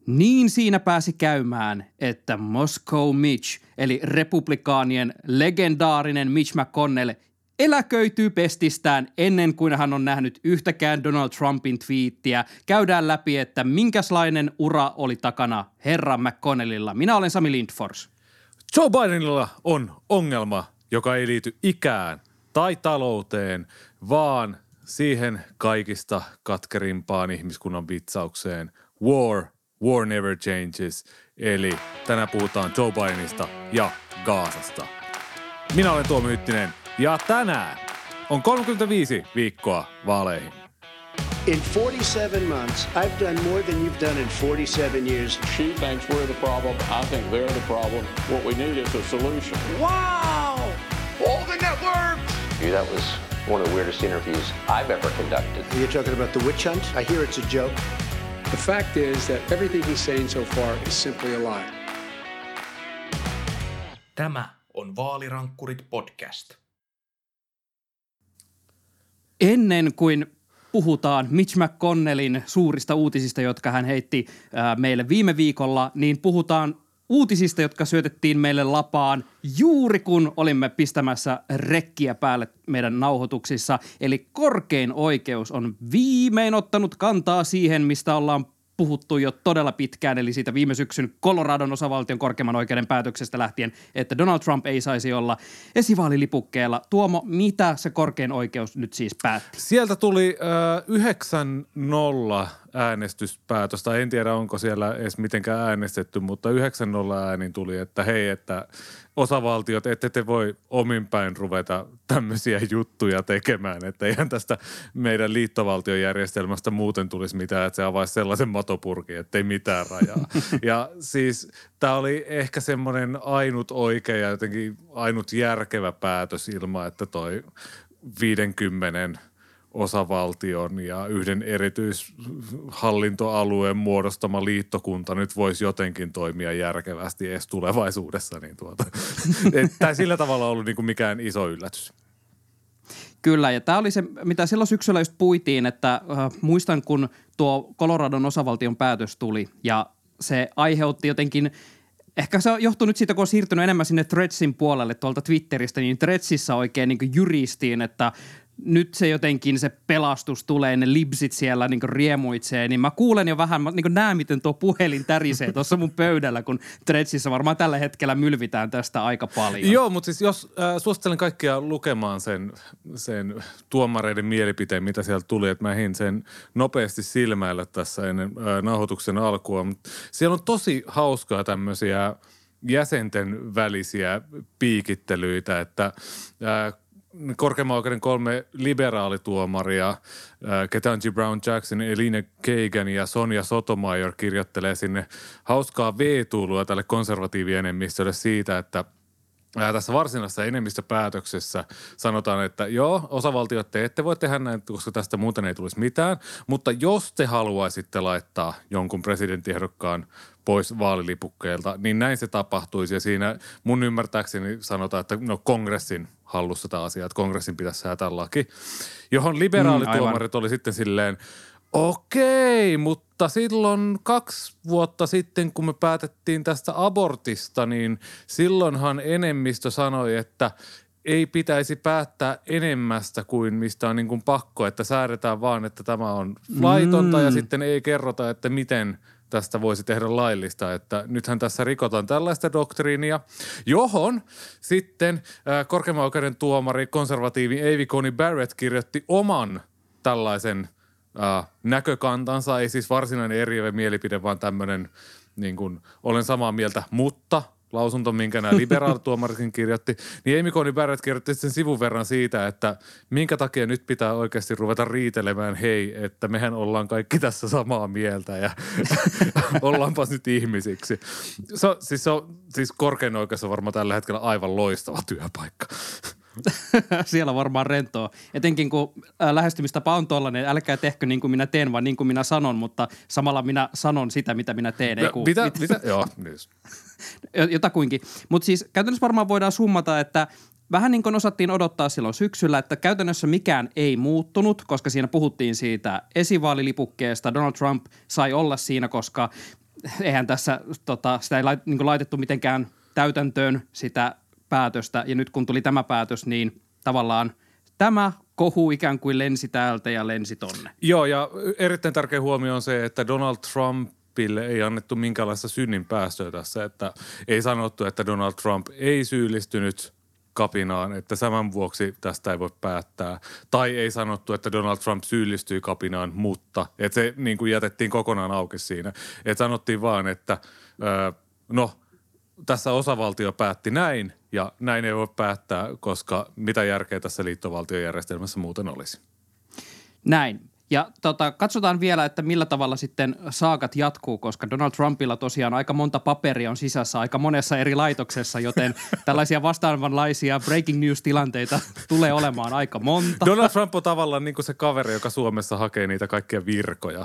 Niin siinä pääsi käymään, että Moscow Mitch, eli republikaanien legendaarinen Mitch McConnell, eläköityy pestistään ennen kuin hän on nähnyt yhtäkään Donald Trumpin twiittiä. Käydään läpi, että minkälainen ura oli takana herra McConnellilla. Minä olen Sami Lindfors. Joe Bidenilla on ongelma, joka ei liity ikään tai talouteen, vaan siihen kaikista katkerimpaan ihmiskunnan vitsaukseen. War never changes. Eli tänään puhutaan Joe Bidenista ja Gazasta. Minä olen Tuomo Hyttinen ja tänään on 35 viikkoa vaaleihin. In 47 months, I've done more than you've done in 47 years. She thinks we're the problem. I think they're the problem. What we need is a solution. Wow! All the networks! That was one of the weirdest interviews I've ever conducted. You're talking about the witch hunt? I hear it's a joke. The fact is that everything he's saying so far is simply a lie. Tämä on Vaalirankkurit podcast. Ennen kuin puhutaan Mitch McConnellin suurista uutisista, jotka hän heitti meille viime viikolla, niin puhutaan uutisista, jotka syötettiin meille lapaan juuri kun olimme pistämässä rekkiä päälle meidän nauhoituksissa. Eli korkein oikeus on viimein ottanut kantaa siihen, mistä ollaan puhuttu jo todella pitkään, eli siitä viime syksyn Coloradon osavaltion korkeimman oikeuden päätöksestä lähtien, että Donald Trump ei saisi olla esivaalilipukkeella. Tuomo, mitä se korkein oikeus nyt siis päätti? Sieltä tuli 9-0 äänestyspäätös, tai en tiedä onko siellä edes mitenkään äänestetty, mutta 9-0 äänin tuli, että hei, että osavaltiot, ette te voi omin päin ruveta tämmöisiä juttuja tekemään, että eihän tästä meidän liittovaltiojärjestelmästä muuten tulisi mitään, että se avaisi sellaisen matopurkin, ettei mitään rajaa. Ja siis tämä oli ehkä semmoinen ainut oikea ja jotenkin ainut järkevä päätös ilman, että toi 50 osavaltion ja yhden erityishallintoalueen muodostama liittokunta nyt voisi jotenkin toimia järkevästi edes tulevaisuudessa. Niin tämä sillä tavalla ollut niin kuin mikään iso yllätys. Kyllä, ja tämä oli se, mitä silloin syksyllä just puitiin, että muistan, kun tuo Coloradon osavaltion päätös tuli ja se aiheutti jotenkin. Ehkä se on johtunut siitä, kun on siirtynyt enemmän sinne Threadsin puolelle tuolta Twitteristä, niin Threadsissa oikein niin kuin jyristiin, että nyt se jotenkin se pelastus tulee, ne libsit siellä niin kuin riemuitsee, niin mä kuulen jo vähän, mä niin kuin näen, miten tuo puhelin tärisee tuossa mun pöydällä, kun Threadsissa varmaan tällä hetkellä mylvitään tästä aika paljon. Joo, mutta siis jos suosittelen kaikkia lukemaan sen tuomareiden mielipiteen, mitä sieltä tuli, että mä ehdin sen nopeasti silmäillä tässä ennen nauhoituksen alkua, mutta siellä on tosi hauskaa tämmöisiä jäsenten välisiä piikittelyitä, että korkeimman oikeuden 3 liberaalituomaria, Ketanji Brown Jackson, Elina Kagan ja Sonja Sotomayor kirjoittelee sinne hauskaa V-tuulua tälle konservatiivienemmistölle siitä, että tässä varsinaisessa enemmistöpäätöksessä sanotaan, että joo, osavaltiot te ette voi tehdä näin, koska tästä muuten ei tulisi mitään, mutta jos te haluaisitte laittaa jonkun presidenttiehdokkaan pois vaalilipukkeelta, niin näin se tapahtuisi. Ja siinä mun ymmärtääkseni sanotaan, että no kongressin hallussa tämä asia, että kongressin pitäisi säätää laki, johon liberaalituomarit oli sitten silleen, okei, mutta silloin 2 vuotta sitten, kun me päätettiin tästä abortista, niin silloinhan enemmistö sanoi, että ei pitäisi päättää enemmästä kuin mistä on niin kuin pakko, että säädetään vaan, että tämä on laitonta ja sitten ei kerrota, että miten tästä voisi tehdä laillista, että nythän tässä rikotaan tällaista doktriinia, johon sitten korkeimman oikeuden tuomari, konservatiivi Amy Coney Barrett kirjoitti oman tällaisen näkökantansa, ei siis varsinainen eriävä mielipide, vaan tämmöinen niin kuin olen samaa mieltä, mutta lausunto, minkä nämä liberaalituomaritkin kirjoitti, niin Amy Coney Barrett kirjoitti sen sivun verran siitä, että minkä takia nyt pitää oikeasti ruveta riitelemään, hei, että mehän ollaan kaikki tässä samaa mieltä ja ollaanpas nyt ihmisiksi. Siis korkein oikeus on varmaan tällä hetkellä aivan loistava työpaikka. Siellä varmaan rentoa. Etenkin kun lähestymistapa on tollainen, älkää tehkö niin kuin minä teen, vaan niin kuin minä sanon, mutta samalla minä sanon sitä, mitä minä teen. Mitä? Joo, niin. Jotakuinkin. Mutta siis käytännössä varmaan voidaan summata, että vähän niin kuin osattiin odottaa silloin syksyllä, että käytännössä mikään ei muuttunut, koska siinä puhuttiin siitä esivaalilipukkeesta. Donald Trump sai olla siinä, koska eihän tässä sitä ei niin laitettu mitenkään täytäntöön sitä päätöstä. Ja nyt kun tuli tämä päätös, niin tavallaan tämä kohu ikään kuin lensi täältä ja lensi tonne. Joo, ja erittäin tärkeä huomio on se, että Donald Trumpille ei annettu minkäänlaista synnin päästöä tässä, että ei sanottu, että Donald Trump ei syyllistynyt kapinaan, että tämän vuoksi tästä ei voi päättää. Tai ei sanottu, että Donald Trump syyllistyi kapinaan, mutta että se niin kuin jätettiin kokonaan auki siinä. Että sanottiin vaan, että tässä osavaltio päätti näin ja näin ei voi päättää, koska mitä järkeä tässä liittovaltiojärjestelmässä muuten olisi. Näin. Ja katsotaan vielä, että millä tavalla sitten saakat jatkuu, koska Donald Trumpilla tosiaan aika monta paperia on sisässä aika monessa eri laitoksessa, joten tällaisia vastaavanlaisia breaking news-tilanteita tulee olemaan aika monta. Donald Trump on tavallaan niin kuin se kaveri, joka Suomessa hakee niitä kaikkia virkoja.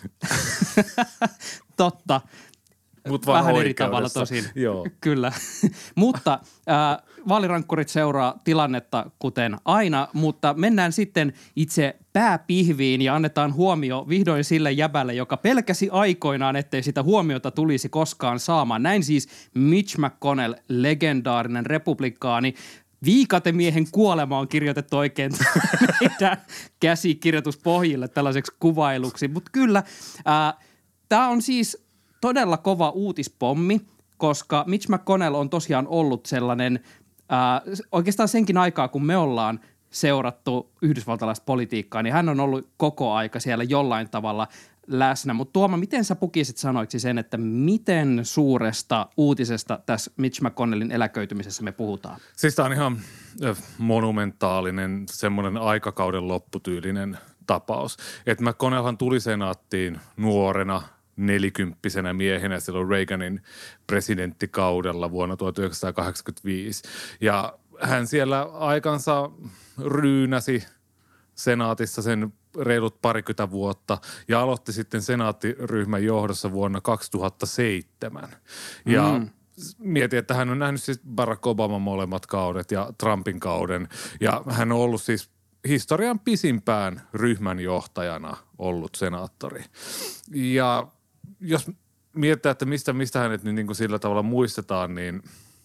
Totta. Vähän eri tavalla tosin. Joo. Kyllä. Mutta vaalirankkurit seuraa tilannetta kuten aina, mutta mennään sitten itse pääpihviin ja annetaan huomio vihdoin sille jäbälle, joka pelkäsi aikoinaan, ettei sitä huomiota tulisi koskaan saamaan. Näin siis Mitch McConnell, legendaarinen republikaani. Viikatemiehen kuolema on kirjoitettu oikein meidän käsikirjoituspohjille tällaiseksi kuvailuksi. Mutta kyllä, tämä on siis todella kova uutispommi, koska Mitch McConnell on tosiaan ollut sellainen, oikeastaan senkin aikaa, kun me ollaan seurattu yhdysvaltalaista politiikkaa, niin hän on ollut koko aika siellä jollain tavalla läsnä. Mutta Tuoma, miten sä pukisit sanoiksi sen, että miten suuresta uutisesta tässä Mitch McConnellin eläköitymisessä me puhutaan? Siis tämä on ihan monumentaalinen, semmoinen aikakauden lopputyylinen tapaus. Että McConnellhan tuli senaattiin nuorena, 40-vuotiaana miehenä silloin Reaganin presidenttikaudella vuonna 1985. Ja hän siellä aikansa ryynäsi senaatissa sen reilut 20 vuotta ja aloitti sitten senaattiryhmän johdossa vuonna 2007. Ja mietin, että hän on nähnyt siis Barack Obaman molemmat kaudet ja Trumpin kauden ja hän on ollut siis historian pisimpään ryhmän johtajana ollut senaattori. Ja jos mietitään, että mistä hänet niin kuin sillä tavalla muistetaan, niin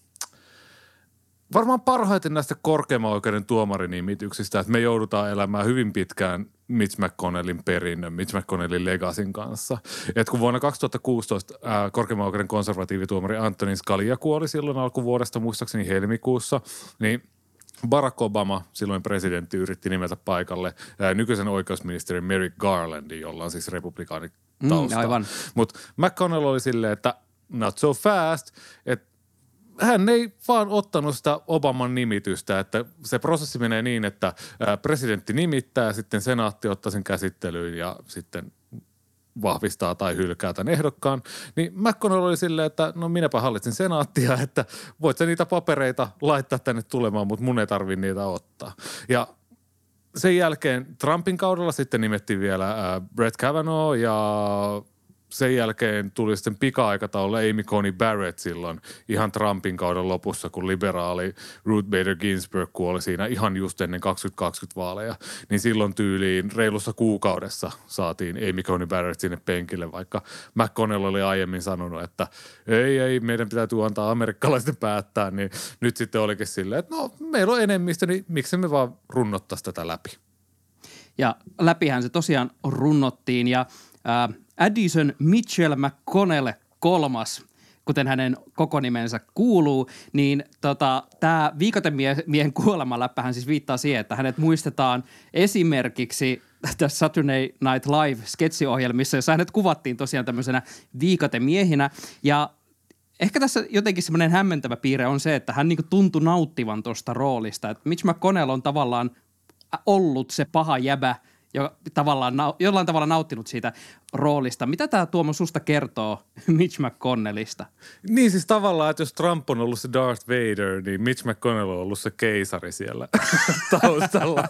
varmaan parhaiten näistä korkeimman oikeuden tuomarinimityksistä, että me joudutaan elämään hyvin pitkään Mitch McConnellin perinnön, Mitch McConnellin legacyn kanssa. Et kun vuonna 2016 korkeimman oikeuden konservatiivituomari Antonin Scalia kuoli silloin alkuvuodesta, muistaakseni helmikuussa, niin Barack Obama, silloin presidentti, yritti nimetä paikalle nykyisen oikeusministerin Merrick Garlandin, jolla on siis republikaanitausta. Aivan. Mutta McConnell oli silleen, että not so fast, että hän ei vaan ottanut sitä Obaman nimitystä, että se prosessi menee niin, että presidentti nimittää, sitten senaatti ottaa sen käsittelyyn ja sitten vahvistaa tai hylkää tämän ehdokkaan, niin McConnell oli silleen, että no minäpä hallitsen senaattia, että voit sä niitä papereita laittaa tänne tulemaan, mutta mun ei tarvitse niitä ottaa. Ja sen jälkeen Trumpin kaudella sitten nimettiin vielä Brett Kavanaugh ja sen jälkeen tuli sitten pika-aikataululla Amy Coney Barrett silloin ihan Trumpin kauden lopussa, kun liberaali Ruth Bader Ginsburg kuoli siinä ihan just ennen 2020 vaaleja. Niin silloin tyyliin reilussa kuukaudessa saatiin Amy Coney Barrett sinne penkille, vaikka McConnell oli aiemmin sanonut, että ei, meidän pitää antaa amerikkalaisten päättää. Niin nyt sitten olikin silleen, että no meillä on enemmistö, niin miksi me vaan runnottaisiin tätä läpi. Ja läpihän se tosiaan runnottiin ja Addison Mitchell McConnell kolmas, kuten hänen koko nimensä kuuluu, niin tämä viikatemiehen kuolemaläppähän siis viittaa siihen, että hänet muistetaan esimerkiksi tässä Saturday Night Live-sketsiohjelmissa, jossa hänet kuvattiin tosiaan tämmöisenä viikatemiehinä ja ehkä tässä jotenkin semmoinen hämmentävä piirre on se, että hän niinku tuntui nauttivan tuosta roolista, että Mitch McConnell on tavallaan ollut se paha jäbä, joka jollain tavalla nauttinut siitä roolista. Mitä tämä Tuomo susta kertoo Mitch McConnellista? Niin siis tavallaan, että jos Trump on ollut se Darth Vader, niin Mitch McConnell on ollut se keisari siellä taustalla.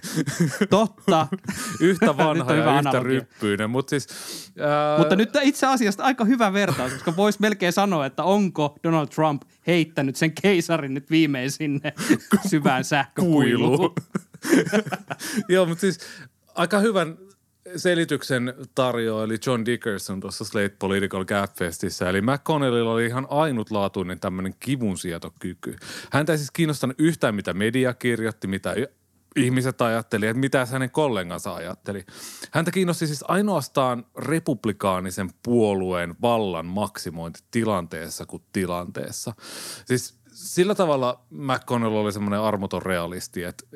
Totta. Yhtä vanha ja yhtä ryppyinen. Mutta nyt itse asiassa aika hyvä vertaus, koska voisi melkein sanoa, että onko Donald Trump heittänyt sen keisarin nyt viimein sinne syvään sähkökuiluun. Joo, mutta siis aika hyvän selityksen tarjoili John Dickerson tuossa Slate Political Gabfestissä. Eli McConnellilla oli ihan ainutlaatuinen tämmöinen kivunsietokyky. Häntä ei siis kiinnostanut yhtään, mitä media kirjoitti, mitä ihmiset ajatteli, että mitä hänen kollegansa ajatteli. Häntä kiinnosti siis ainoastaan republikaanisen puolueen vallan maksimointi tilanteessa kuin tilanteessa. Siis sillä tavalla McConnell oli semmoinen armoton realisti, että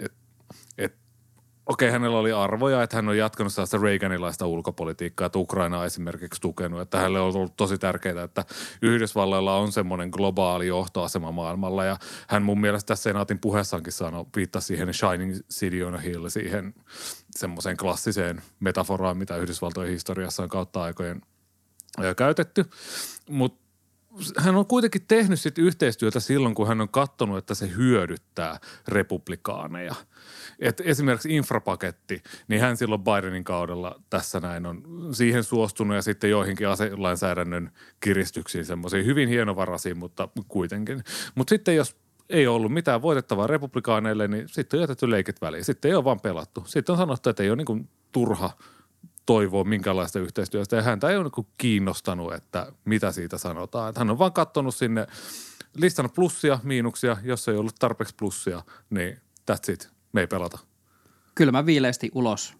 okei, hänellä oli arvoja, että hän on jatkanut sellaista Reaganilaista ulkopolitiikkaa, että Ukraina on esimerkiksi tukenut, että hänelle on ollut tosi tärkeää, että Yhdysvalloilla on semmoinen globaali johtoasema maailmalla ja hän mun mielestä tässä senaatin puheessaankin viittasi siihen Shining City on a Hill, siihen semmoiseen klassiseen metaforaan, mitä Yhdysvaltojen historiassa on kautta aikojen käytetty, mutta hän on kuitenkin tehnyt sit yhteistyötä silloin, kun hän on katsonut, että se hyödyttää republikaaneja. Et esimerkiksi infrapaketti, niin hän silloin Bidenin kaudella tässä näin on siihen suostunut ja sitten joihinkin aselainsäädännön kiristyksiin semmoisiin hyvin hienovaraisiin, mutta kuitenkin. Mutta sitten jos ei ollut mitään voitettavaa republikaaneille, niin sitten on jätetty leikit väliin. Sitten ei ole vaan pelattu. Sitten on sanottu, että ei ole niin kuin turha toivoa minkälaista yhteistyöstä ja häntä ei ole niin kiinnostanut, että mitä siitä sanotaan. Että hän on vaan katsonut sinne, listannut plussia, miinuksia, jos ei ollut tarpeeksi plussia, niin that's it, me ei pelata. Kylmä viileästi ulos.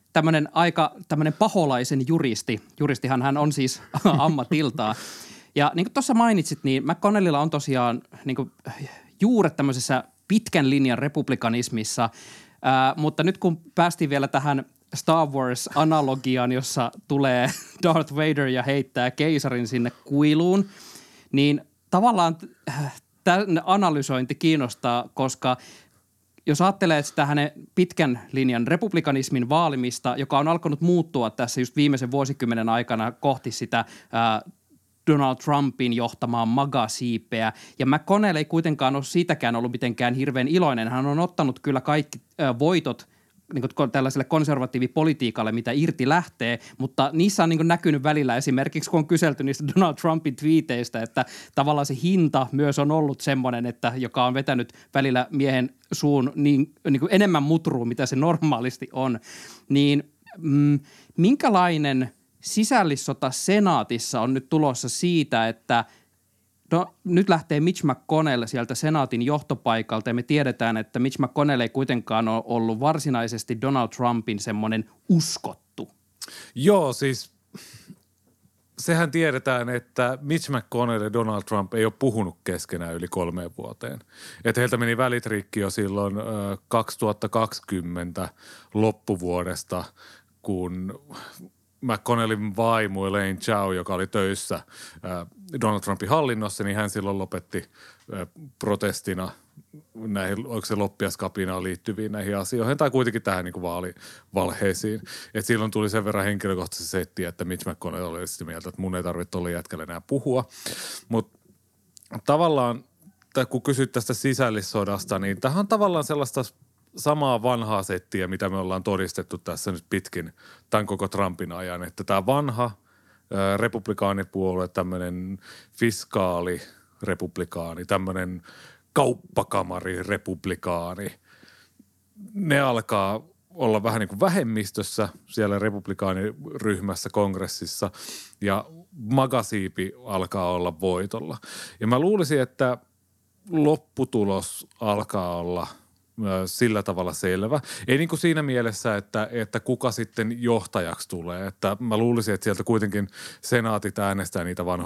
Tämmöinen paholaisen juristi. Juristihan hän on siis ammatiltaan. Ja niin kuin tuossa mainitsit, niin McConnellilla on tosiaan niin kuin juuret tämmöisessä pitkän linjan republikanismissa, mutta nyt kun päästiin vielä tähän Star Wars-analogiaan, jossa tulee Darth Vader ja heittää keisarin sinne kuiluun, niin tavallaan tämä analysointi kiinnostaa, koska jos ajattelee sitä hänen pitkän linjan republikanismin vaalimista, joka on alkanut muuttua tässä just viimeisen vuosikymmenen aikana kohti sitä Donald Trumpin johtamaan MAGA-siipeä. Ja McConnell ei kuitenkaan ole siitäkään ollut mitenkään hirveän iloinen. Hän on ottanut kyllä kaikki voitot niin kuin tällaiselle konservatiivipolitiikalle, mitä irti lähtee, mutta niissä on niin kuin näkynyt välillä esimerkiksi, kun on kyselty niistä Donald Trumpin twiiteistä, että tavallaan se hinta myös on ollut semmoinen, että joka on vetänyt välillä miehen suun niin kuin enemmän mutruun, mitä se normaalisti on. Niin minkälainen sisällissota senaatissa on nyt tulossa siitä, että nyt lähtee Mitch McConnell sieltä senaatin johtopaikalta ja me tiedetään, että Mitch McConnell ei kuitenkaan ole ollut varsinaisesti Donald Trumpin semmoinen uskottu. Joo, siis sehän tiedetään, että Mitch McConnell ja Donald Trump ei ole puhunut keskenään yli 3 vuoteen. Että heiltä meni välit rikki jo silloin 2020 loppuvuodesta, kun McConnellin vaimo Elaine Chao, joka oli töissä Donald Trumpin hallinnossa, niin hän silloin lopetti protestina näihin, oliko se loppiaskapinaan liittyviin näihin asioihin, tai kuitenkin tähän niin kuin vaalivalheisiin. Että silloin tuli sen verran henkilökohtaisesti setti, että Mitch McConnell oli sitä mieltä, että mun ei tarvitse olla jätkälle enää puhua. Mutta tavallaan, kun kysyt tästä sisällissodasta, niin tämähän on tavallaan sellaista samaa vanhaa settiä, mitä me ollaan todistettu tässä nyt pitkin tämän koko Trumpin ajan, että tämä vanha republikaanipuolue, tämmöinen fiskaalirepublikaani, tämmöinen kauppakamarirepublikaani, ne alkaa olla vähän niin kuin vähemmistössä siellä republikaaniryhmässä kongressissa ja magasiipi alkaa olla voitolla. Ja mä luulisin, että lopputulos alkaa olla sillä tavalla selvä. Ei niin kuin siinä mielessä, että kuka sitten johtajaksi tulee. Että mä luulisin, että sieltä kuitenkin senaattorit äänestää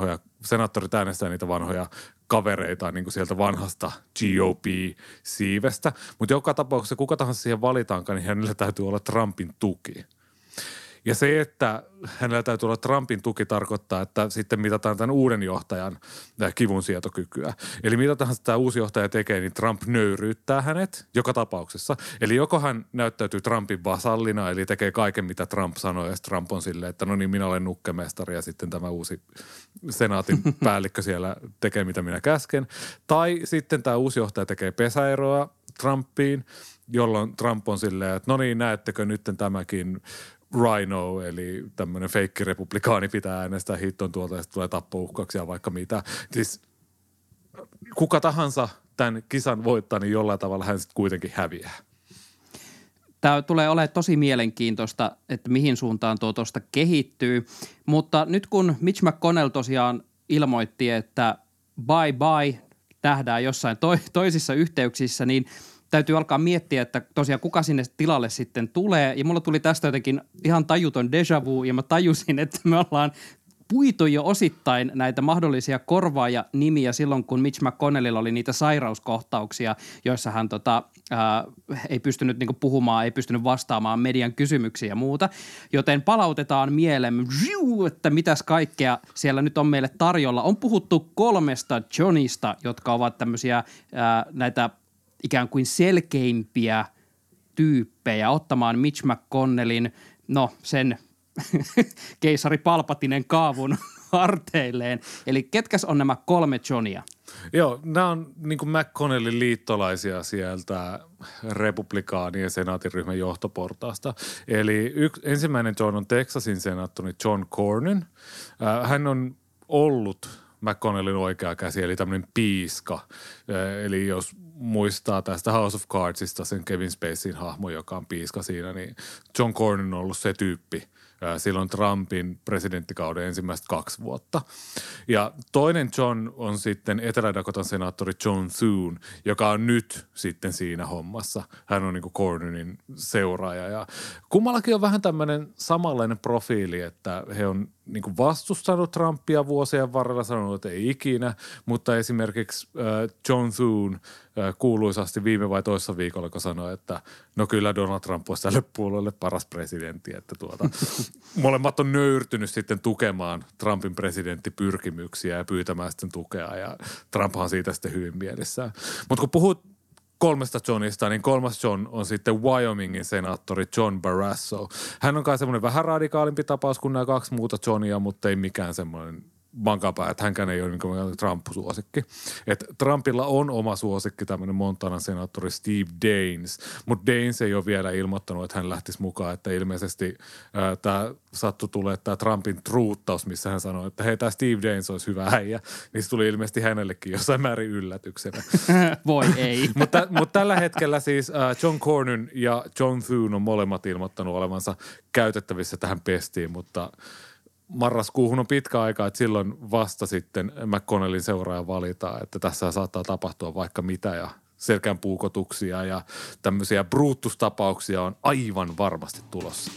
niitä vanhoja kavereita niin kuin sieltä vanhasta GOP-siivestä. Mutta joka tapauksessa kuka tahansa siihen valitaankaan, niin hänellä täytyy olla Trumpin tuki. Ja se, että hänellä täytyy olla Trumpin tuki, tarkoittaa, että sitten mitataan tämän uuden johtajan kivunsietokykyä. Eli mitä tahansa tämä uusi johtaja tekee, niin Trump nöyryyttää hänet joka tapauksessa. Eli joko hän näyttäytyy Trumpin vasallina, eli tekee kaiken, mitä Trump sanoo, ja Trump on silleen, että no niin, minä olen nukkemestari, ja sitten tämä uusi senaatin päällikkö siellä tekee, mitä minä käsken. Tai sitten tämä uusi johtaja tekee pesäeroa Trumpiin, jolloin Trump on silleen, että no niin, näettekö nyt tämäkin Rhino, eli tämmöinen feikkirepublikaani pitää äänestää hitton tuolta ja sitten tulee tappouhkauksia vaikka mitä. Siis kuka tahansa tämän kisan voittaa, niin jollain tavalla hän sitten kuitenkin häviää. Tämä tulee olemaan tosi mielenkiintoista, että mihin suuntaan tuosta kehittyy, mutta nyt kun Mitch McConnell tosiaan ilmoitti, että bye, nähdään jossain toisissa yhteyksissä, niin täytyy alkaa miettiä, että tosiaan kuka sinne tilalle sitten tulee. Ja mulla tuli tästä jotenkin ihan tajuton déjà vu, ja mä tajusin, että me ollaan puitu jo osittain näitä mahdollisia korvaajanimiä silloin, kun Mitch McConnellilla oli niitä sairauskohtauksia, joissa hän ei pystynyt niinku puhumaan, ei pystynyt vastaamaan median kysymyksiä ja muuta. Joten palautetaan mieleen, että mitäs kaikkea siellä nyt on meille tarjolla. On puhuttu 3 Johnista, jotka ovat tämmöisiä näitä ikään kuin selkeimpiä tyyppejä ottamaan Mitch McConnellin, sen keisari Palpatinen kaavun harteilleen. Eli ketkäs on nämä 3 Johnia? Joo, nämä on niin kuin McConnellin liittolaisia sieltä republikaanien senaatiryhmän johtoportaasta. Eli ensimmäinen John on Texasin senaattori John Cornyn. Hän on ollut McConnellin oikea käsi, eli tämmöinen piiska. Eli jos muistaa tästä House of Cardsista sen Kevin Spaceyin hahmo, joka on piiska siinä, niin John Cornyn on ollut se tyyppi silloin Trumpin presidenttikauden ensimmäistä 2 vuotta. Ja toinen John on sitten Etelä-Dakotan senaattori John Thune, joka on nyt sitten siinä hommassa. Hän on niin kuin Cornynin seuraaja ja kummallakin on vähän tämmöinen samanlainen profiili, että he on niin kuin vastustanut Trumpia vuosien varrella, sanonut, että ei ikinä, mutta esimerkiksi John Thune kuuluisasti viime vai toissa viikolla, kun sanoi, että no kyllä Donald Trump olisi tälle puolueelle paras presidentti, että molemmat on nöyrtynyt sitten tukemaan Trumpin presidenttipyrkimyksiä ja pyytämään sitten tukea ja Trumphan on siitä sitten hyvin mielissään. Mutta kun puhut 3 Johnista, niin 3. John on sitten Wyomingin senaattori John Barrasso. Hän on kai semmoinen vähän radikaalimpi tapaus kuin nämä 2 muuta Johnia, mutta ei mikään semmoinen mankapää, että hänkään ei ole niin kuin Trump-suosikki. Että Trumpilla on oma suosikki, tämmöinen Montanan senaattori Steve Daines, mutta Daines ei ole vielä ilmoittanut, että hän lähtisi mukaan, että ilmeisesti tämä sattui tulee tämä Trumpin truuttaus, missä hän sanoi, että hei, tämä Steve Daines olisi hyvä äijä, niin se tuli ilmeisesti hänellekin jossain määrin yllätyksenä. Voi ei. Mutta tällä hetkellä siis John Cornyn ja John Thune on molemmat ilmoittanut olevansa käytettävissä tähän pestiin, mutta marraskuuhun on pitkä aika, että silloin vasta sitten McConnellin seuraaja valitaan, että tässä saattaa tapahtua vaikka mitä ja selkään puukotuksia ja tämmöisiä bruutustapauksia on aivan varmasti tulossa.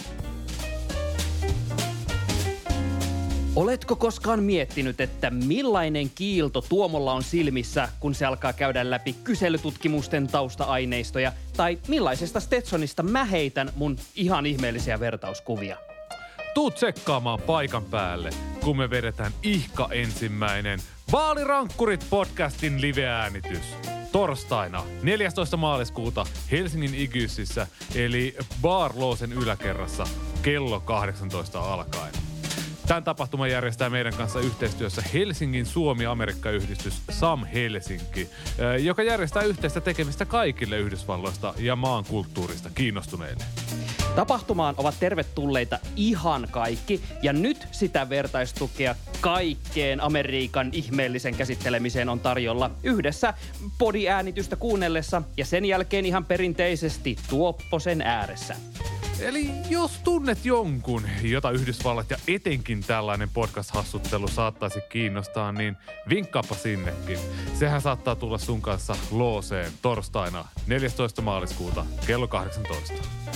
Oletko koskaan miettinyt, että millainen kiilto Tuomolla on silmissä, kun se alkaa käydä läpi kyselytutkimusten tausta-aineistoja, tai millaisesta Stetsonista mä heitän mun ihan ihmeellisiä vertauskuvia? Tuu tsekkaamaan paikan päälle, kun me vedetään ensimmäinen Vaalirankkurit podcastin live-äänitys. Torstaina 14. maaliskuuta Helsingin Igyssissä eli Bar Loosen yläkerrassa kello 18 alkaen. Tämän tapahtuman järjestää meidän kanssa yhteistyössä Helsingin Suomi-Amerikka-yhdistys Sam Helsinki, joka järjestää yhteistä tekemistä kaikille Yhdysvalloista ja maan kulttuurista kiinnostuneille. Tapahtumaan ovat tervetulleita ihan kaikki, ja nyt sitä vertaistukea kaikkeen Amerikan ihmeellisen käsittelemiseen on tarjolla yhdessä podiäänitystä kuunnellessa ja sen jälkeen ihan perinteisesti tuopposen ääressä. Eli jos tunnet jonkun, jota Yhdysvallat ja etenkin tällainen podcast-hassuttelu saattaisi kiinnostaa, niin vinkkaappa sinnekin. Sehän saattaa tulla sun kanssa Looseen torstaina 14. maaliskuuta kello 18.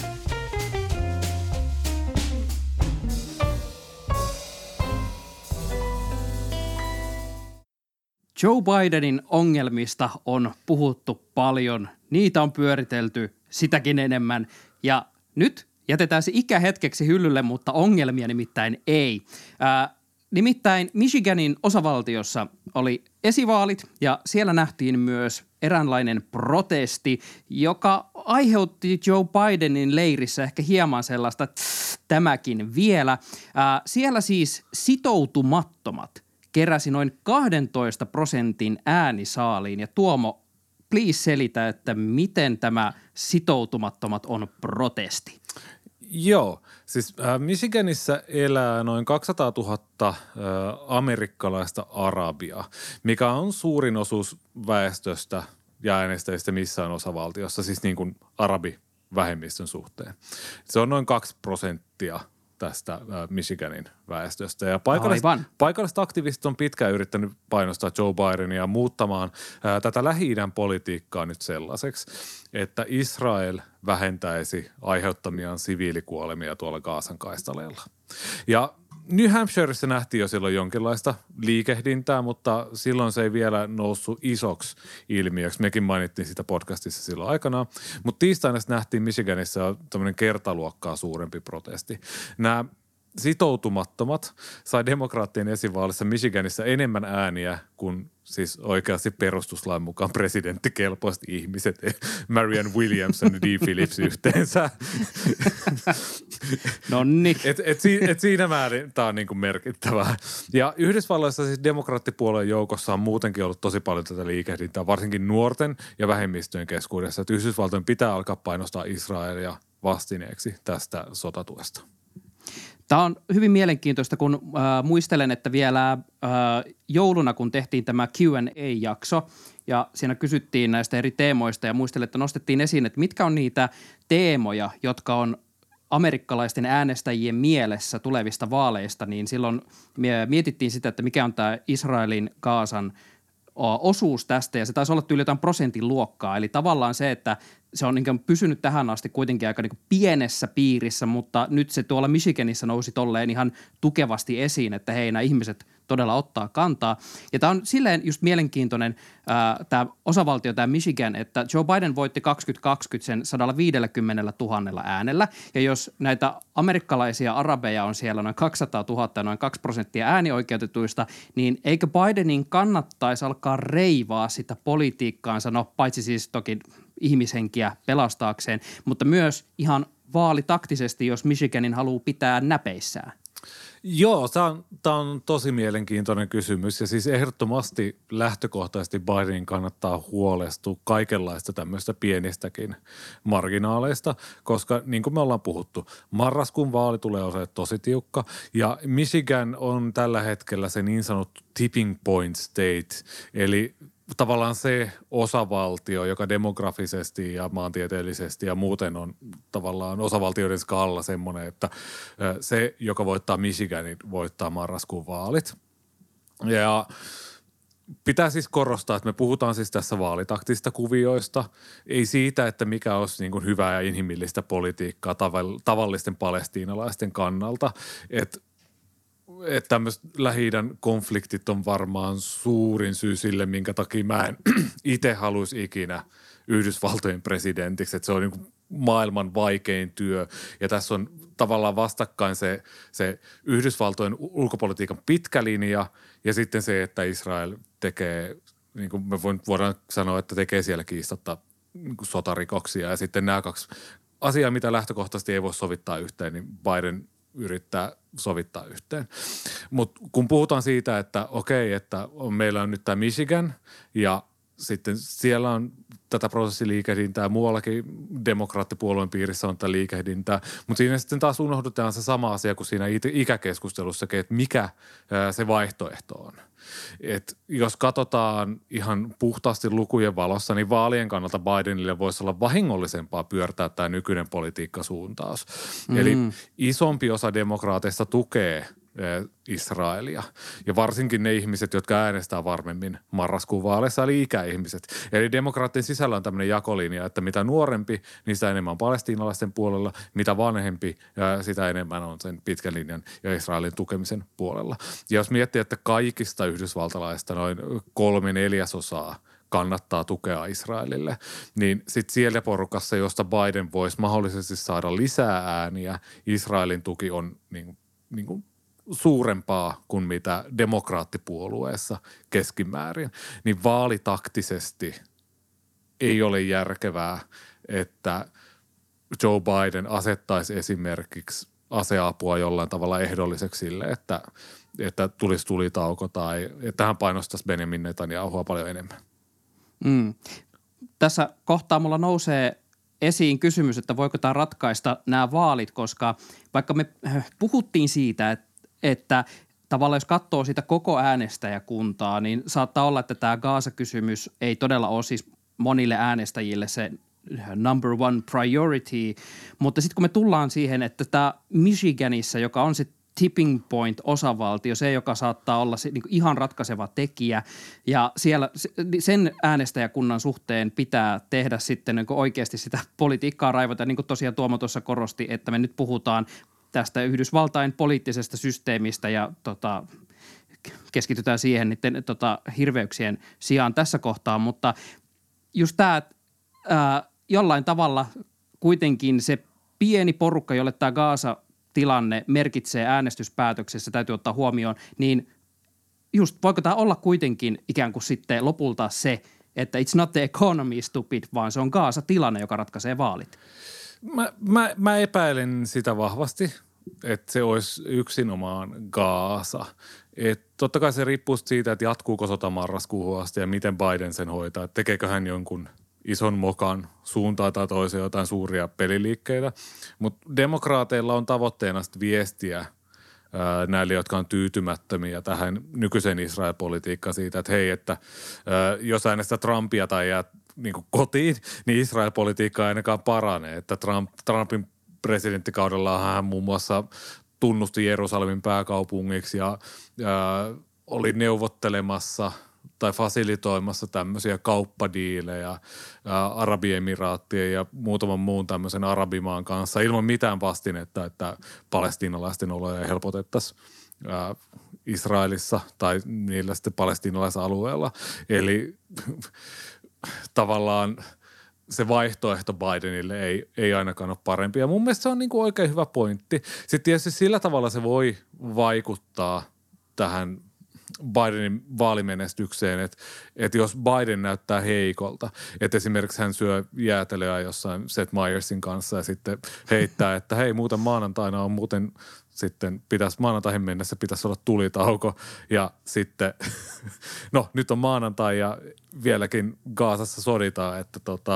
Joe Bidenin ongelmista on puhuttu paljon. Niitä on pyöritelty sitäkin enemmän. Ja nyt jätetään se ikähetkeksi hyllylle, mutta ongelmia nimittäin ei. Nimittäin Michiganin osavaltiossa oli esivaalit ja siellä nähtiin myös eräänlainen protesti, joka aiheutti Joe Bidenin leirissä ehkä hieman sellaista tämäkin vielä. Siellä siis sitoutumattomat keräsi noin 12% äänisaaliin. Ja Tuomo, please selitä, että miten tämä sitoutumattomat on protesti. Joo, siis Michiganissa elää noin 200 000 amerikkalaista arabia, mikä on suurin osuus väestöstä ja äänestäjistä missään osavaltiossa, siis niin kuin vähemmistön suhteen. Se on noin 2% tästä Michiganin väestöstä. Ja paikalliset aktivistit on pitkään yrittänyt painostaa Joe Bidenia muuttamaan tätä Lähi-idän politiikkaa nyt sellaiseksi, että Israel vähentäisi aiheuttamiaan siviilikuolemia tuolla Gazan kaistaleella. Ja New Hampshireissa nähtiin jo silloin jonkinlaista liikehdintää, mutta silloin se ei vielä noussut isoksi ilmiöksi. Mekin mainittiin sitä podcastissa silloin aikanaan. Mutta tiistaina nähtiin Michiganissa tämmöinen kertaluokkaa suurempi protesti. Nämä sitoutumattomat sai demokraattien esivaalissa Michiganissa enemmän ääniä kuin siis oikeasti perustuslain mukaan presidenttikelpoiset ihmiset, Marianne Williamson ja Dee Phillips yhteensä. Nonni. Et siinä määrin tämä on niinku merkittävää. Ja Yhdysvalloissa siis demokraattipuolueen joukossa on muutenkin ollut tosi paljon tätä liikehdintää, varsinkin nuorten ja vähemmistöjen keskuudessa, että Yhdysvaltojen pitää alkaa painostaa Israelia vastineeksi tästä sotatuesta. Tämä on hyvin mielenkiintoista, kun muistelen, että vielä jouluna, kun tehtiin tämä Q&A-jakso ja siinä kysyttiin näistä eri teemoista ja muistelen, että nostettiin esiin, että mitkä on niitä teemoja, jotka on amerikkalaisten äänestäjien mielessä tulevista vaaleista, niin silloin mietittiin sitä, että mikä on tämä Israelin Gazan osuus tästä ja se taisi olla yli jotain prosentin luokkaa. Eli tavallaan se, että se on niin pysynyt tähän asti kuitenkin aika niin pienessä piirissä, mutta nyt se tuolla Michiganissa nousi tolleen ihan tukevasti esiin, että hei, nämä ihmiset todella ottaa kantaa. Ja tämä on silleen just mielenkiintoinen tämä osavaltio, tämä Michigan, että Joe Biden voitti 2020 sen 150 000 äänellä. Ja jos näitä amerikkalaisia arabeja on siellä noin 200 000 ja noin 2% äänioikeutetuista, niin eikö Bidenin kannattaisi alkaa reivaa sitä politiikkaansa, no paitsi siis toki ihmishenkiä pelastaakseen, mutta myös ihan vaalitaktisesti, jos Michiganin haluaa pitää näpeissään. Joo, tämä on tosi mielenkiintoinen kysymys ja siis ehdottomasti lähtökohtaisesti Bidenin kannattaa huolestua kaikenlaista tämmöistä pienistäkin marginaaleista, koska niin kuin me ollaan puhuttu, marraskuun vaali tulee olemaan tosi tiukka ja Michigan on tällä hetkellä se niin sanottu tipping point state, eli tavallaan se osavaltio, joka demografisesti ja maantieteellisesti ja muuten on tavallaan osavaltioiden skaalalla semmoinen, että se, joka voittaa Michiganin, voittaa marraskuun vaalit. Ja pitää siis korostaa, että me puhutaan siis tässä vaalitaktisista kuvioista, ei siitä, että mikä olisi niin kuin hyvää ja inhimillistä politiikkaa tavallisten palestiinalaisten kannalta, että tämmöiset Lähi-idän konfliktit on varmaan suurin syy sille, minkä takia mä en itse haluaisi ikinä Yhdysvaltojen presidentiksi, että se on niin kuin maailman vaikein työ ja tässä on tavallaan vastakkain se Yhdysvaltojen ulkopolitiikan pitkä linja ja sitten se, että Israel tekee, niin kuin me voidaan sanoa, että tekee siellä kiistatta niin kuin sotarikoksia ja sitten nämä kaksi asiaa, mitä lähtökohtaisesti ei voi sovittaa yhteen, niin Biden yrittää sovittaa yhteen. Mutta kun puhutaan siitä, että okei, että meillä on nyt tämä Michigan ja sitten siellä on tätä prosessiliikehdintää, muuallakin demokraattipuolueen piirissä on tätä liikehdintää, mutta siinä sitten taas unohdutaan se sama asia kuin siinä ikäkeskustelussakin, että mikä se vaihtoehto on. Et jos katsotaan ihan puhtaasti lukujen valossa, niin vaalien kannalta Bidenille voisi olla vahingollisempaa pyörtää tämä nykyinen politiikkasuuntaus. Eli isompi osa demokraateista tukee Israelia ja varsinkin ne ihmiset, jotka äänestää varmemmin marraskuun vaaleissa, eli ikäihmiset. Eli demokraattien sisällä on tämmöinen jakolinja, että mitä nuorempi, niin sitä enemmän palestiinalaisten puolella, mitä vanhempi, sitä enemmän on sen pitkän linjan ja Israelin tukemisen puolella. Ja jos miettii, että kaikista yhdysvaltalaista noin 3/4 kannattaa tukea Israelille, niin sitten siellä porukassa, josta Biden voisi mahdollisesti saada lisää ääniä, Israelin tuki on niin kuin suurempaa kuin mitä demokraattipuolueessa keskimäärin, niin vaalitaktisesti ei ole järkevää, että Joe Biden asettaisi esimerkiksi aseapua jollain tavalla ehdolliseksi sille, että tulisi tulitauko tai että hän painostaisi Benjamin Netanyahua paljon enemmän. Tässä kohtaa mulla nousee esiin kysymys, että voiko tämä ratkaista nämä vaalit, koska vaikka me puhuttiin siitä, että tavallaan jos katsoo sitä koko äänestäjäkuntaa, niin saattaa olla, että tämä Gaza-kysymys ei todella ole siis monille äänestäjille se number one priority. Mutta sitten kun me tullaan siihen, että tämä Michiganissa, joka on se tipping point osavaltio, se joka saattaa olla se, niin kuin ihan ratkaiseva tekijä ja siellä sen äänestäjäkunnan suhteen pitää tehdä sitten niin kuin oikeasti sitä politiikkaa raivata, niin kuin tosiaan Tuomo tuossa korosti, että me nyt puhutaan tästä Yhdysvaltain poliittisesta systeemistä ja keskitytään siihen niiden hirveyksien sijaan tässä kohtaa, mutta just tämä jollain tavalla kuitenkin se pieni porukka, jolle tämä Gaasa-tilanne merkitsee äänestyspäätöksessä, täytyy ottaa huomioon, niin just voiko tämä olla kuitenkin ikään kuin sitten lopulta se, että it's not the economy stupid, vaan se on Gaasa-tilanne, joka ratkaisee vaalit? Mä epäilen sitä vahvasti, että se olisi yksinomaan Gaasa. Totta kai se riippuu siitä, että jatkuuko sota marraskuuhun asti ja miten Biden sen hoitaa. Että tekeekö hän jonkun ison mokan suuntaan tai toiseen jotain suuria peliliikkeitä. Mutta demokraateilla on tavoitteena viestiä näille, jotka on tyytymättömiä tähän nykyiseen Israel-politiikkaan siitä, että hei, että jos äänestää Trumpia tai jää niin kuin kotiin, niin Israel-politiikka ei ainakaan parane. Että Trumpin presidenttikaudella hän muun muassa tunnusti Jerusalemin pääkaupungiksi ja oli neuvottelemassa tai fasilitoimassa tämmöisiä kauppadiilejä Arabiemiraattien ja muutaman muun tämmöisen arabimaan kanssa ilman mitään vastinetta, että palestiinalaisten oloja helpotettaisiin Israelissa tai niillä sitten palestiinalaisalueella. Eli tavallaan se vaihtoehto Bidenille ei ainakaan ole parempi. Ja mun mielestä se on niin kuin oikein hyvä pointti. Sitten tietysti sillä tavalla se voi vaikuttaa tähän Bidenin vaalimenestykseen, että jos Biden näyttää heikolta, että esimerkiksi hän syö jäätelöä jossain Seth Meyersin kanssa ja sitten heittää, että hei muuten maanantaina on muuten sitten maanantaihin mennessä pitäisi olla tulitauko ja sitten no nyt on maanantai ja vieläkin Gaasassa soditaan, että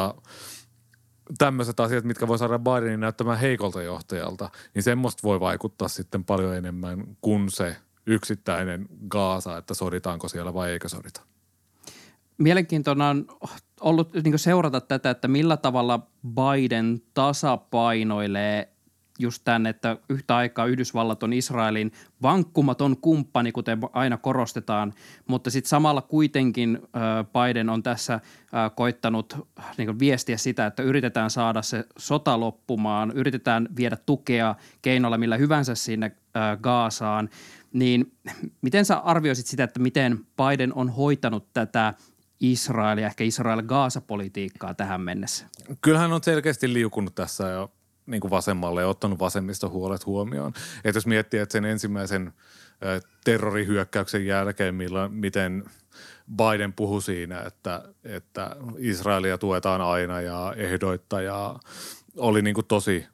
tämmöiset asiat, mitkä voi saada Bidenin näyttämään heikolta johtajalta, niin semmoista voi vaikuttaa sitten paljon enemmän kuin se yksittäinen Gaasa, että soditaanko siellä vai eikö sodita. Mielenkiintoinen on ollut niin seurata tätä, että millä tavalla Biden tasapainoilee just tämän, että yhtä aikaa Yhdysvallat on Israelin vankkumaton kumppani, kuten aina korostetaan, mutta sitten samalla kuitenkin Biden on tässä koittanut niin viestiä sitä, että yritetään saada se sota loppumaan, yritetään viedä tukea keinoilla millä hyvänsä sinne Gaasaan, niin miten sä arvioisit sitä, että miten Biden on hoitanut tätä Israelia, ehkä Israel-Gaasa-politiikkaa tähän mennessä? Kyllähän on selkeästi liukunut tässä jo niin kuin vasemmalle ja ottanut vasemmista huolet huomioon. Että jos miettii, että sen ensimmäisen terrorihyökkäyksen jälkeen, miten Biden puhui siinä, että Israelia tuetaan aina ja ehdoitta ja oli niin kuin tosi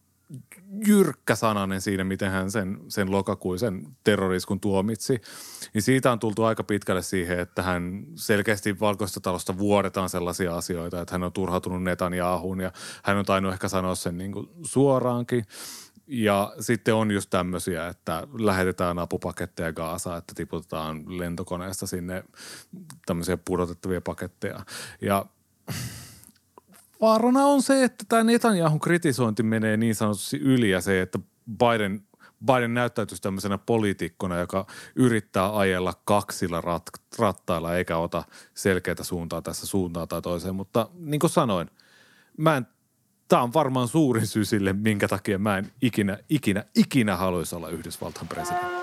jyrkkä sananen siinä, miten hän sen lokakuisen terroriskun tuomitsi. Niin siitä on tultu aika pitkälle siihen, että hän selkeästi Valkoisesta talosta vuodetaan sellaisia asioita, että hän on turhautunut Netanyahuun ja hän on tainnut ehkä sanoa sen niin kuin suoraankin. Ja sitten on just tämmöisiä, että lähetetään apupaketteja Gaasaan, että tiputetaan lentokoneesta sinne tämmöisiä pudotettavia paketteja. Ja vaarana on se, että tämä Netanyahun kritisointi menee niin sanotusti yli ja se, että Biden näyttäytyisi tämmöisenä poliitikkona, joka yrittää ajella kaksilla rattailla eikä ota selkeää suuntaa tässä suuntaan tai toiseen. Mutta niin kuin sanoin, tämä on varmaan suurin syy sille, minkä takia mä en ikinä haluaisi olla Yhdysvaltain presidentti.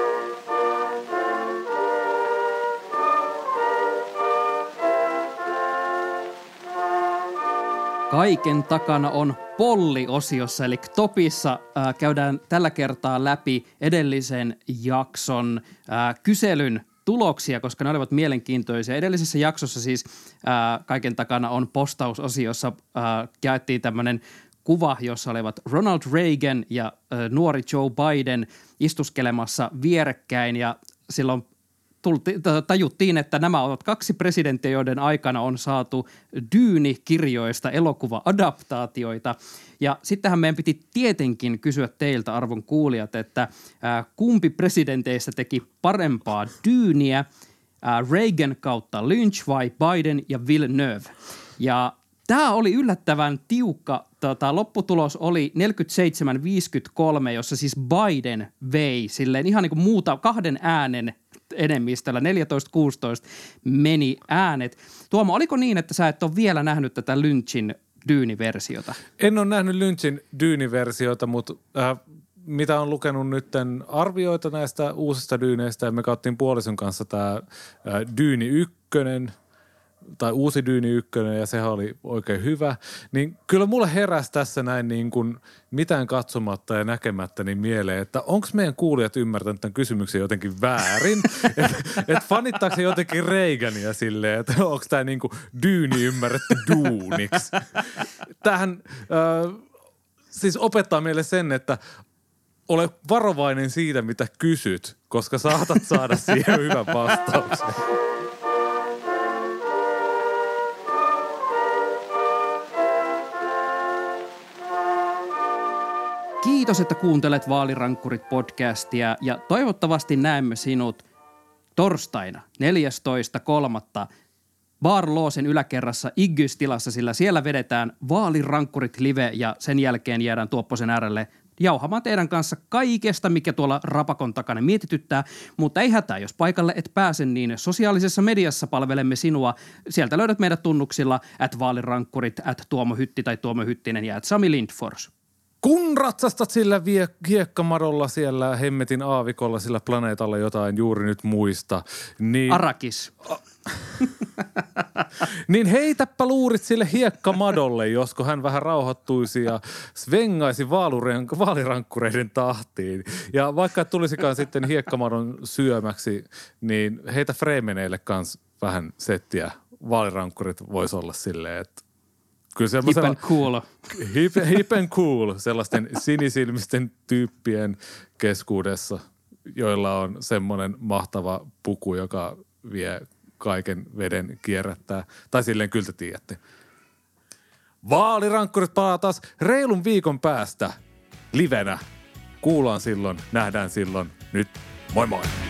Kaiken takana on Polli-osiossa, eli Topissa käydään tällä kertaa läpi edellisen jakson kyselyn tuloksia, koska ne olivat mielenkiintoisia. Edellisessä jaksossa siis Kaiken takana on postausosiossa jaettiin tämmöinen kuva, jossa olivat Ronald Reagan ja nuori Joe Biden istuskelemassa vierekkäin ja silloin tajuttiin, että nämä ovat kaksi presidenttiä, joiden aikana on saatu Dune-kirjoista elokuva-adaptaatioita. Ja sittenhän meidän piti tietenkin kysyä teiltä, arvon kuulijat, että kumpi presidenteistä teki parempaa Duneä, Reagan kautta Lynch vai Biden ja Villeneuve. Ja Tämä oli yllättävän tiukka. Lopputulos oli 47-53, jossa siis Biden vei silleen ihan niin kuin 2 äänen enemmistöllä, 14-16 meni äänet. Tuomo, oliko niin, että sä et ole vielä nähnyt tätä Lynchin Dune-versiota? En ole nähnyt Lynchin Dune-versiota, mutta mitä on lukenut nytten arvioita näistä uusista Dyneistä, ja me katsottiin puolison kanssa tämä Dune 1, tai uusi Dune 1, ja sehän oli oikein hyvä, niin kyllä mulle heräsi tässä näin niin kuin mitään katsomatta ja näkemättä niin mieleen, että onko meidän kuulijat ymmärtänyt tämän kysymyksen jotenkin väärin, että fanittaako se jotenkin Reagania silleen, että onko tämä niin kuin Dune ymmärretty duuniksi. Tämähän siis opettaa meille sen, että ole varovainen siitä, mitä kysyt, koska saatat saada siihen hyvän vastauksen. Kiitos, että kuuntelet Vaalirankkurit-podcastia ja toivottavasti näemme sinut torstaina 14.3. Bar Loosen yläkerrassa Iggys-tilassa, sillä siellä vedetään Vaalirankkurit live ja sen jälkeen jäädään Tuopposen äärelle jauhamaan teidän kanssa kaikesta, mikä tuolla rapakon takana mietityttää, mutta ei hätää, jos paikalle et pääse, niin sosiaalisessa mediassa palvelemme sinua. Sieltä löydät meidät tunnuksilla @vaalirankkurit, @Tuomo Hytti tai Tuomo Hyttinen ja @Sami Lindfors. Kun ratsastat sillä hiekkamadolla siellä hemmetin aavikolla sillä planeetalla, jota en juuri nyt muista, niin Arrakis. Niin heitäpä luurit sille hiekkamadolle, josko hän vähän rauhoittuisi ja svengaisi vaalirankkureiden tahtiin. Ja vaikka tulisikaan sitten hiekkamadon syömäksi, niin heitä freemeneille kans vähän settiä. Vaalirankkurit vois olla silleen, että kyllä hip and cool. Hip and cool, sellaisten sinisilmisten tyyppien keskuudessa, joilla on semmoinen mahtava puku, joka vie kaiken veden kierrättää. Tai silleen kyllä te tiedätte. Vaalirankkurit palaa taas reilun viikon päästä livenä. Kuullaan silloin, nähdään silloin. Nyt moi moi!